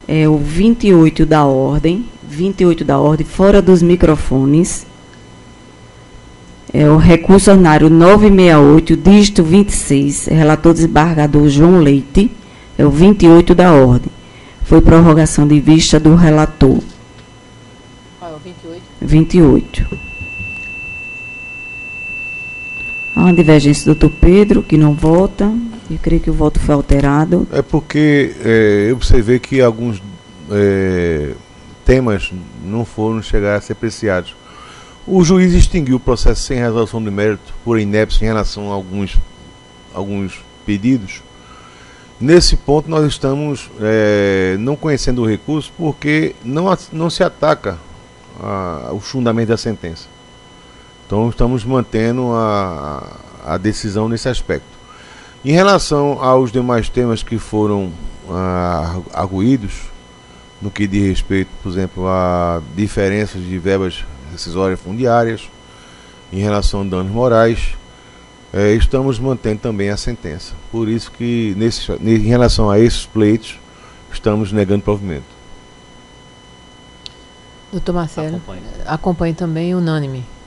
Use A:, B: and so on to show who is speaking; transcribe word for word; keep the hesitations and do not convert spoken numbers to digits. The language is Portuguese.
A: é o vinte e oito da ordem, vinte e oito da ordem, fora dos microfones. É o recurso ordinário novecentos e sessenta e oito, dígito vinte e seis, relator desembargador João Leite, é o vinte e oito da ordem. Foi prorrogação de vista do relator.
B: Qual é o vinte e oito?
A: vinte e oito. Há uma divergência do doutor Pedro, que não vota. Eu creio que o voto foi alterado.
C: É porque é, eu observei que alguns é, temas não foram chegar a ser apreciados. O juiz extinguiu o processo sem resolução de mérito por inépcia em relação a alguns, alguns pedidos. Nesse ponto nós estamos é, não conhecendo o recurso porque não, não se ataca a, os fundamentos da sentença. Então estamos mantendo a, a decisão nesse aspecto. Em relação aos demais temas que foram ah, arguídos, no que diz respeito, por exemplo, a diferenças de verbas rescisórias fundiárias, em relação a danos morais, eh, estamos mantendo também a sentença. Por isso que, nesse, em relação a esses pleitos, estamos negando provimento.
B: Doutor Marcelo, acompanhe, acompanhe também unânime.